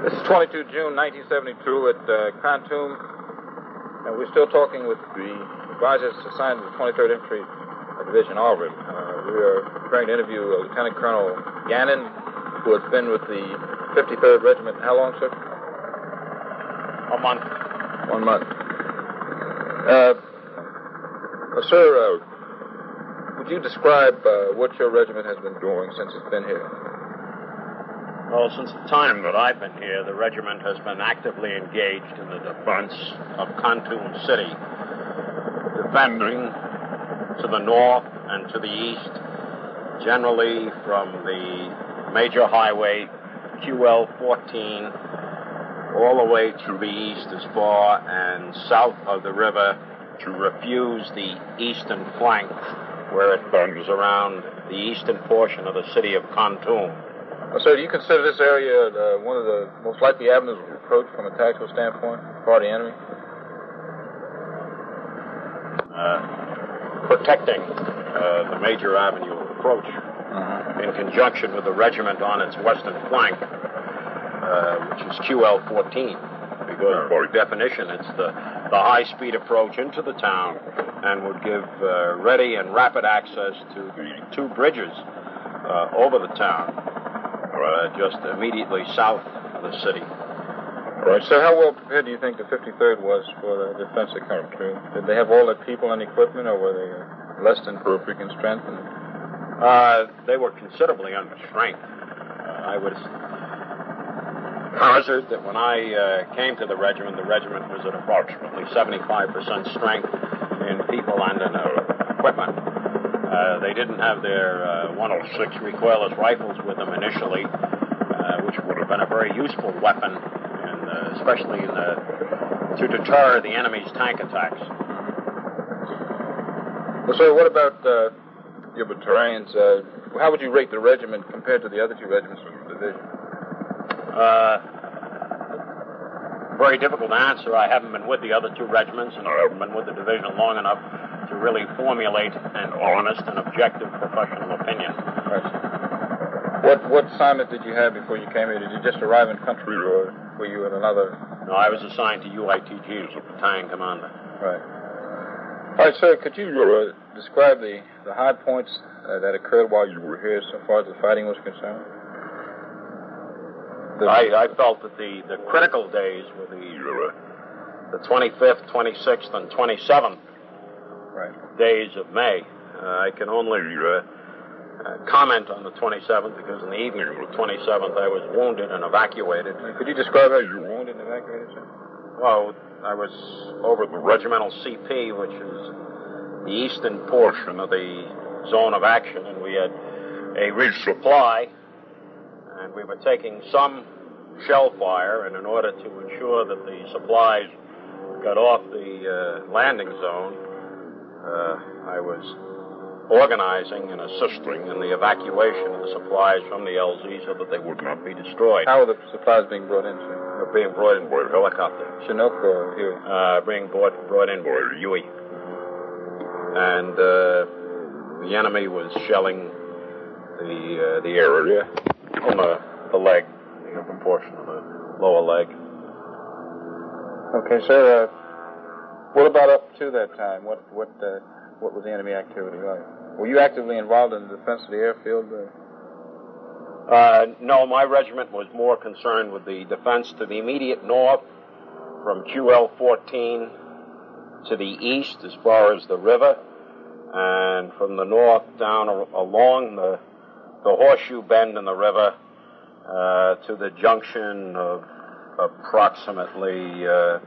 This is 22 June 1972 at Khartoum, and we're still talking with the advisors assigned to the 23rd Infantry Division, Alfred. We are preparing to interview Lieutenant Colonel Gannon, who has been with the 53rd Regiment. How long, sir? A month. 1 month. Sir, would you describe what your regiment has been doing since it's been here? Well, since the time that I've been here, the regiment has been actively engaged in the defense of Khartoum City, defending to the north and to the east, generally from the major highway QL-14 all the way to the east as far and south of the river to refuse the eastern flank where it burns around the eastern portion of the city of Khartoum. Well, sir, do you consider this area one of the most likely avenues of approach from a tactical standpoint for the enemy? Protecting the major avenue of approach in conjunction with the regiment on its western flank, which is QL-14, because by definition it's the high-speed approach into the town and would give ready and rapid access to the two bridges over the town, just immediately south of the city. Right. So how well prepared do you think the 53rd was for the defense of Khartoum? Did they have all the people and equipment, or were they less than perfect in strength? They were considerably under strength. I would hazard that when I came to the regiment was at approximately 75% strength in people and in equipment. They didn't have their 106 recoilless rifles with them initially, which would have been a very useful weapon, especially to deter the enemy's tank attacks. Well, sir, what about your battalions? How would you rate the regiment compared to the other two regiments of the division? Very difficult to answer. I haven't been with the other two regiments, and I haven't been with the division long enough to really formulate an honest and objective professional opinion. Right. What assignment did you have before you came here? Did you just arrive in country, or were you in another? No, I was assigned to UITG as a battalion commander. Right. All right, sir, could you describe the high points that occurred while you were here so far as the fighting was concerned? I felt that the critical days were the 25th, 26th, and 27th days of May. I can only comment on the 27th because in the evening of the 27th I was wounded and evacuated. Could you describe how you were wounded and evacuated, sir? Well, I was over at the regimental CP, which is the eastern portion of the zone of action, and we had a resupply, and we were taking some shell fire, and in order to ensure that the supplies got off the landing zone, I was organizing and assisting in the evacuation of the supplies from the LZ so that they would not be destroyed. How were the supplies being brought in, sir? They're being brought in by helicopter. Chinook or Huey? Being brought in by Huey. And the enemy was shelling the area from the leg, the upper portion of the lower leg. Okay, sir. What about up to that time? What was the enemy activity like? Were you actively involved in the defense of the airfield? No, my regiment was more concerned with the defense to the immediate north, from QL-14 to the east as far as the river, and from the north down along the horseshoe bend in the river to the junction of approximately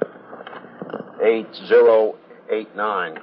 8089.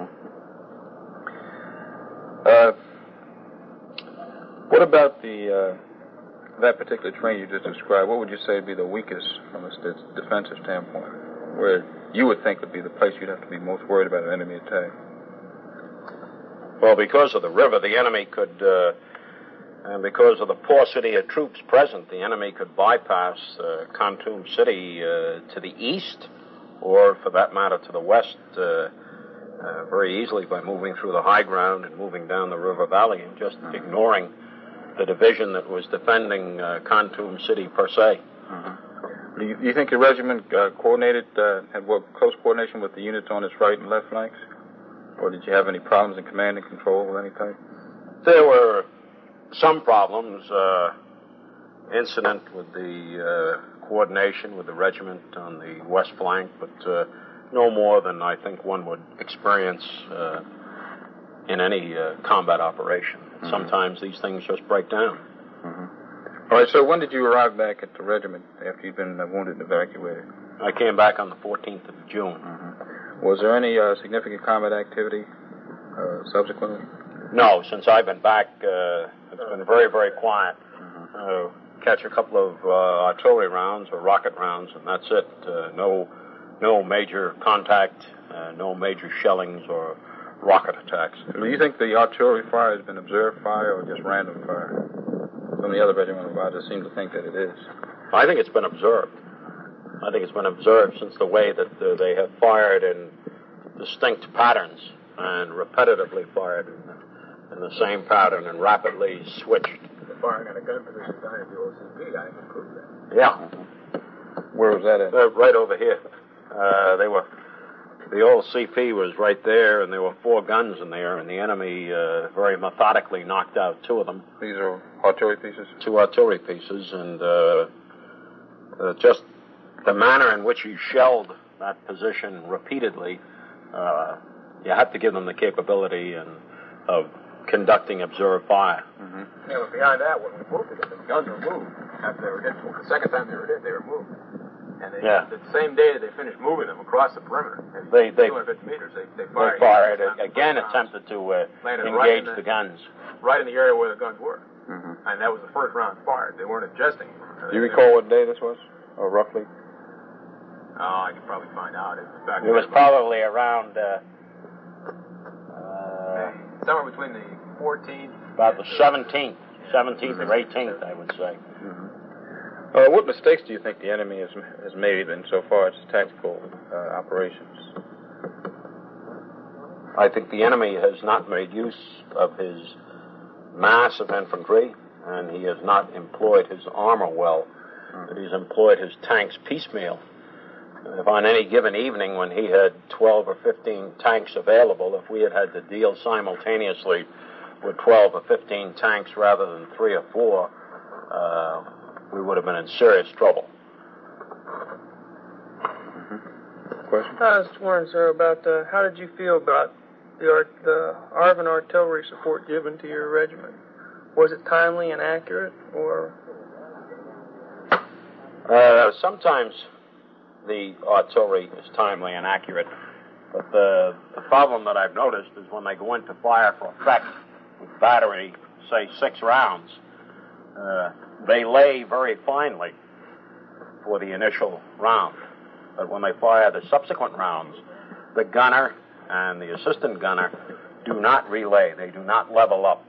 What about that particular train you just described? What would you say would be the weakest from a defensive standpoint, where you would think would be the place you'd have to be most worried about an enemy attack? Well, because of the river, the enemy could, and because of the paucity of troops present, the enemy could bypass Khartoum City to the east, or for that matter to the west, very easily by moving through the high ground and moving down the river valley and just ignoring the division that was defending Khartoum City per se. Do you think your regiment had worked close coordination with the units on its right and left flanks? Or did you have any problems in command and control of any type? There were some problems incident with the coordination with the regiment on the west flank, but no more than I think one would experience in any combat operation. Mm-hmm. Sometimes these things just break down. Mm-hmm. All right, so when did you arrive back at the regiment after you'd been wounded and evacuated? I came back on the 14th of June. Mm-hmm. Was there any significant combat activity subsequently? No, since I've been back, it's been very, very quiet. Mm-hmm. Catch a couple of artillery rounds or rocket rounds, and that's it. No major contact, no major shellings or rocket attacks. Do you think the artillery fire has been observed fire or just random fire? Some of the other regimental advisors seem to think that it is. I think it's been observed. I think it's been observed since the way that they have fired in distinct patterns and repetitively fired in the same pattern and rapidly switched. The firing on a gun position behind the OCP, I can prove that. Yeah. Where was that at? Right over here. The old CP was right there, and there were 4 guns in there, and the enemy very methodically knocked out 2 of them. These are artillery pieces? 2 artillery pieces, and just the manner in which he shelled that position repeatedly, you have to give them the capability of conducting observed fire. Mm-hmm. Yeah, but behind that, when we moved it, the guns were moved. After they were hit, the second time they were hit, they were moved. And the same day that they finished moving them across the perimeter, 250 meters, they fired. They fired again, attempted to engage the guns. Right in the area where the guns were. Mm-hmm. And that was the first round fired. They weren't adjusting. Do you recall what day this was? Or roughly? Oh, I could probably find out. It was probably around... somewhere between the 14th... About the 17th or 18th, I would say. Mm-hmm. What mistakes do you think the enemy has made insofar as tactical operations? I think the enemy has not made use of his mass of infantry, and he has not employed his armor well. But he's employed his tanks piecemeal. If on any given evening when he had 12 or 15 tanks available, if we had had to deal simultaneously with 12 or 15 tanks rather than 3 or 4, we would have been in serious trouble. Mm-hmm. Question? I was wondering, sir, about how did you feel about the ARVN artillery support given to your regiment? Was it timely and accurate, or? Sometimes the artillery is timely and accurate, but the problem that I've noticed is when they go into fire for effect with battery, say 6 rounds, they lay very finely for the initial round. But when they fire the subsequent rounds, the gunner and the assistant gunner do not relay. They do not level up.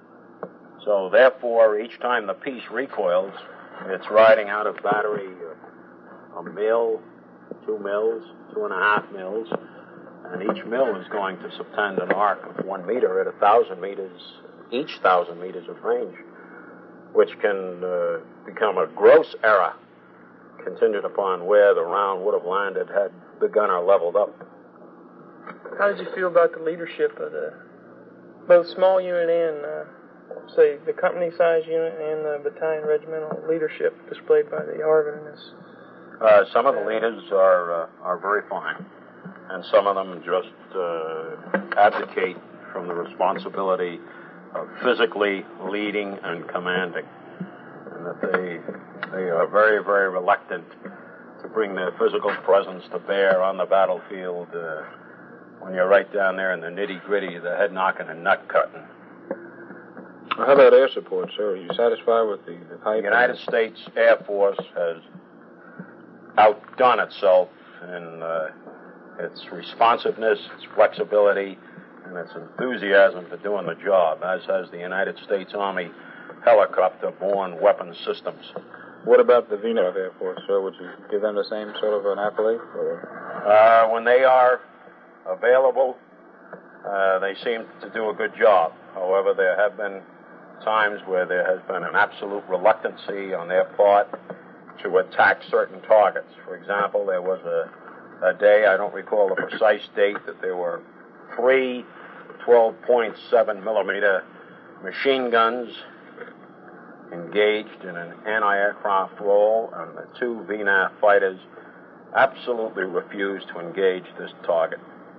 So therefore, each time the piece recoils, it's riding out of battery a mill, 2 mills, 2.5 mills, and each mill is going to subtend an arc of 1 meter at 1,000 meters, each 1,000 meters of range, which can become a gross error contingent upon where the round would have landed had the gunner leveled up. How did you feel about the leadership of both small unit and, say, the company size unit and the battalion regimental leadership displayed by the ARVN in this? Some of the leaders are very fine, and some of them just abdicate from the responsibility of physically leading and commanding, and that they are very, very reluctant to bring their physical presence to bear on the battlefield when you're right down there in the nitty-gritty, the head knocking and nut cutting. Well, how about air support, sir? Are you satisfied with the type? The United States Air Force has outdone itself in its responsiveness, its flexibility, and its enthusiasm for doing the job, as has the United States Army helicopter-borne weapons systems. What about the VNAV Air Force, sir? Would you give them the same sort of an accolade? When they are available, they seem to do a good job. However, there have been times where there has been an absolute reluctancy on their part to attack certain targets. For example, there was a day, I don't recall the precise date, that there were 3 12.7 millimeter machine guns engaged in an anti-aircraft role, and the 2 VNAF fighters absolutely refused to engage this target.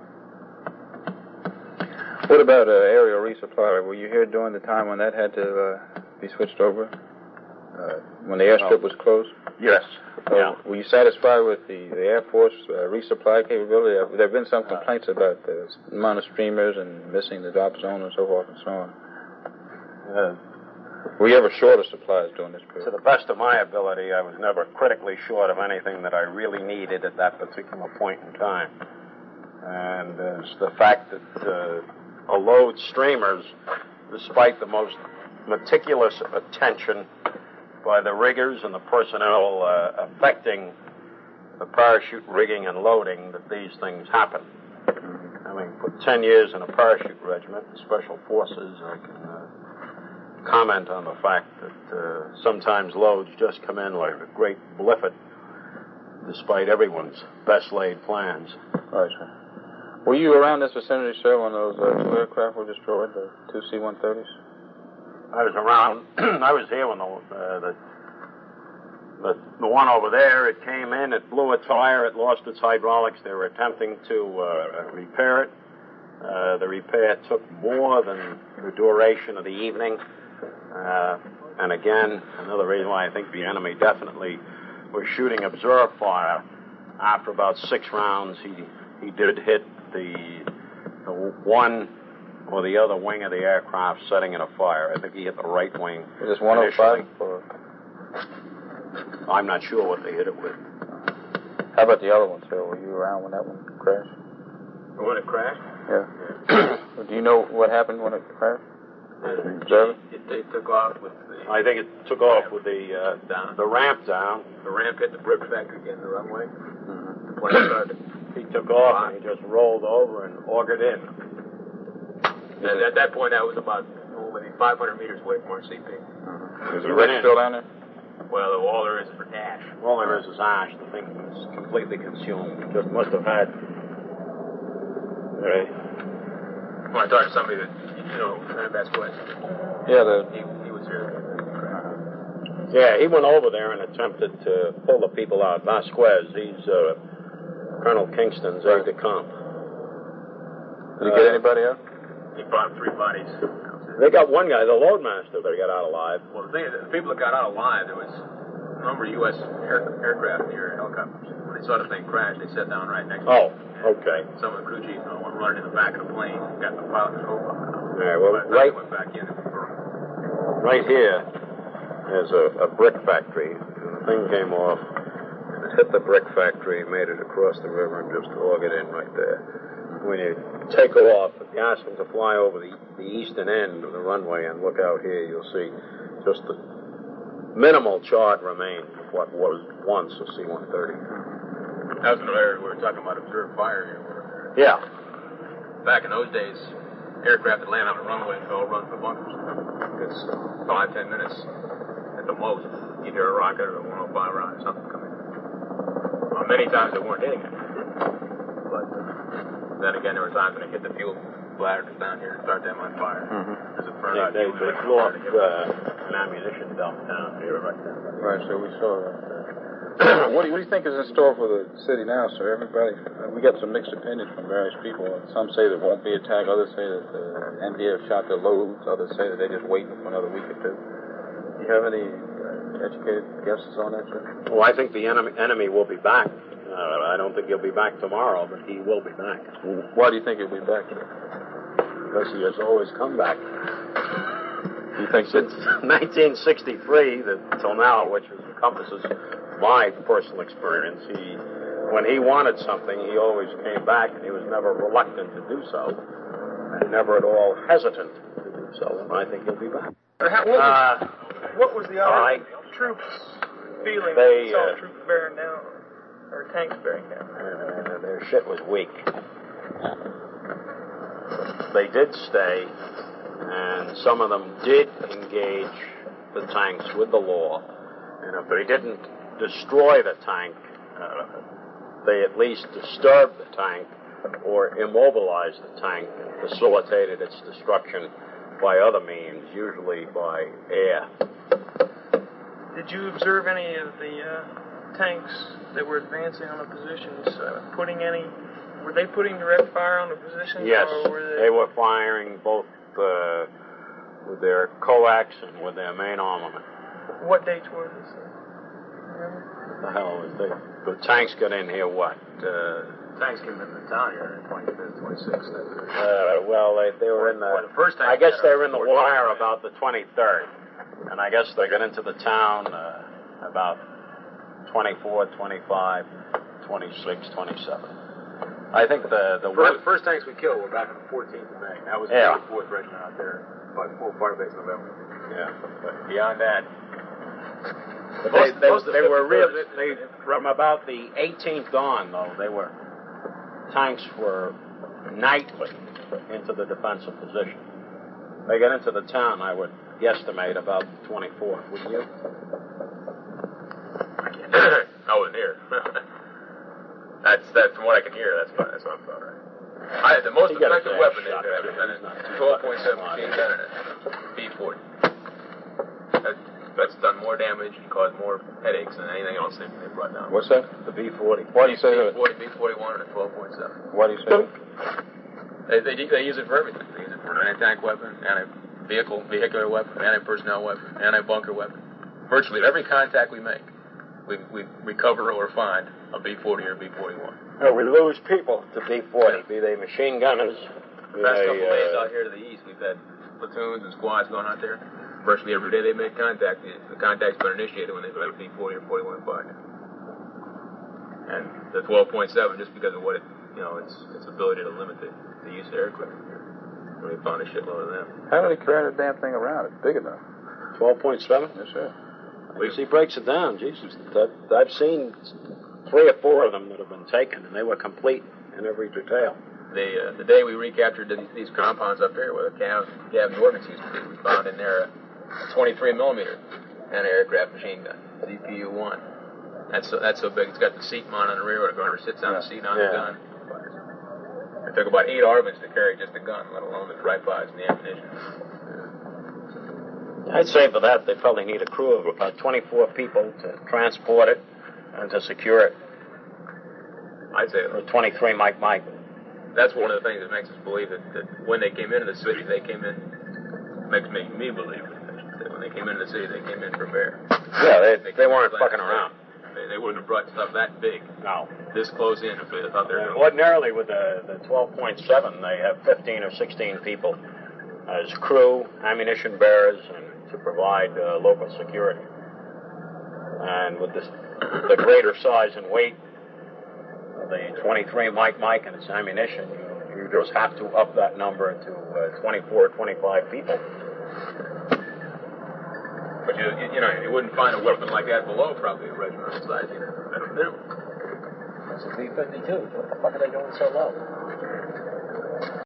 What about aerial resupply? Were you here during the time when that had to be switched over? When the airstrip was closed? Yes. Yeah. Were you satisfied with the Air Force resupply capability? There have been some complaints about the amount of streamers and missing the drop zone and so forth and so on. Were you ever short of supplies during this period? To the best of my ability, I was never critically short of anything that I really needed at that particular point in time. And it's the fact that a load streamers, despite the most meticulous attention by the riggers and the personnel affecting the parachute rigging and loading, that these things happen. Having put 10 years in a parachute regiment, Special Forces, I can comment on the fact that sometimes loads just come in like a great bliffet, despite everyone's best-laid plans. Right, sir. Were you around this vicinity, sir, when those 2 aircraft were destroyed, the 2 C-130s? I was around. I was here when the one over there, it came in, it blew a tire, it lost its hydraulics. They were attempting to repair it. The repair took more than the duration of the evening. And again, another reason why I think the enemy definitely was shooting observe fire. After about 6 rounds, he did hit the one or the other wing of the aircraft, setting it afire. I think he hit the right wing. Is this 105? I'm not sure what they hit it with. How about the other one, sir? Were you around when that one crashed? When it crashed? Yeah. Do you know what happened when it crashed? It took off with the... I think it took off with the ramp down. The ramp hit the brick factory again, the runway. Mm-hmm. The plane started. He took off and he just rolled over and augered in. And at that point, I was about maybe 500 meters away from our CP. Mm-hmm. Is the wreck still down there? Well, all there is ash. All there is ash. The thing was completely consumed. It just must have had... Right. When I talked to somebody that, Vasquez. Yeah, he was here. Yeah, he went over there and attempted to pull the people out. Vasquez, he's Colonel Kingston's aide-de-camp. Did you get anybody out? He brought 3 bodies. They got one guy, the loadmaster, that got out alive. Well, the thing is, the people that got out alive, there was a number of U.S. aircraft near helicopters. When they saw the thing crash, they sat down right next to it. Oh, okay. Some of the crew chiefs went running in the back of the plane, got the pilot and the co-pilot. All right, well, Went back in. Right here is a brick factory. And the thing came off, and it hit the brick factory, made it across the river, and just augered in right there. When you take off, if you ask them to fly over the eastern end of the runway and look out here, you'll see just the minimal charred remains of what was once a C-130. That was another area we were talking about observed fire here. Yeah. Back in those days, aircraft that land on the runway fell run for bunkers. It's 5-10 minutes at the most. You'd hear a rocket or a 105 round or something coming. Well, many times they weren't hitting it. But then again, there were times when they hit the fuel bladders down here and start them on fire. Mm-hmm. They blew up an ammunition dump down here right there. Right, so we saw that. What do you think is in store for the city now, sir? Everybody, we got some mixed opinions from various people. Some say there won't be attack. Others say that the NVF shot their loads. Others say that they're just waiting for another week or two. Do you have any educated guesses on that, sir? Well, I think the enemy will be back. I don't think he'll be back tomorrow, but he will be back. Why do you think he'll be back? Because he has always come back. You think since 1963 till now, which encompasses my personal experience, when he wanted something, he always came back, and he was never reluctant to do so, and never at all hesitant to do so. And I think he'll be back. What was the other troops feeling when they saw troops bearing down? Or tanks bearing down? Their shit was weak. They did stay, and some of them did engage the tanks with the law. And if they didn't destroy the tank, they at least disturbed the tank or immobilized the tank, facilitated its destruction by other means, usually by air. Did you observe any of the tanks that were advancing on the positions, were they putting direct fire on the positions? Yes, or were they were firing both with their coax and with their main armament. What dates were this? The hell was the tanks got in here what? Tanks came into the town here, 25th, 26th. Well, they were in the first tank. I guess they were in the wire about the 23rd, and I guess they got into the town about 24, 25, 26, 27. I think the first tanks we killed were back on the 14th of May. That was the 84th Regiment out there by Fire Base November. Yeah, but beyond that, they were real. From about the 18th on, though, tanks were nightly into the defensive position. They got into the town, I would guesstimate, about the 24th. Wouldn't you? I wasn't here. That's from what I can hear. That's what I'm about right. The most effective weapon they've ever been in 12.7 machine gun in it. B-40. That's done more damage and caused more headaches than anything else they've brought down. What's that? The B-40. Why do you say that? B-40, B-41, and a 12.7. Why do you say that? They use it for everything. They use it for an anti-tank weapon, vehicular weapon, anti-personnel weapon, anti-bunker weapon. Virtually every contact we make, we recover or find a B-40 or B-41. No, we lose people to B-40, be they machine gunners. The past couple of days out here to the east, we've had platoons and squads going out there. Virtually every day they make contact. The contact's been initiated when they've got a B-40 or 41 fired. And the 12.7, just because of what its ability to limit the use of aircraft. We found a shitload of them. How do they carry the damn thing around? It's big enough. 12.7? Yes, sir. He breaks it down. Jesus, I've seen 3 or 4 of them that have been taken, and they were complete in every detail. The day we recaptured these compounds up here where Gavin Ordnance used to be, we found in there a 23 millimeter anti-aircraft machine gun, ZPU-1. That's so big. It's got the seat mount on the rear where the gunner sits on the seat on the gun. It took about 8 ARVNs to carry just the gun, let alone the tripods and the ammunition. I'd say for that they probably need a crew of about 24 people to transport it and to secure it. I'd say or 23 Mike. That's one of the things that makes us believe that when they came into the city, they came in, makes me believe that when they came into the city, they came in prepared. Yeah, they weren't fucking around. They wouldn't have brought stuff that big. No. This close in if they thought they were going to. Ordinarily, with the 12.7, they have 15 or 16 people as crew, ammunition bearers, and to provide local security. And with the greater size and weight of the 23 Mike and its ammunition, you just have to up that number to 24 or 25 people. But you wouldn't find a weapon like that below probably a regimental size either. That's a B-52. What the fuck are they doing so low?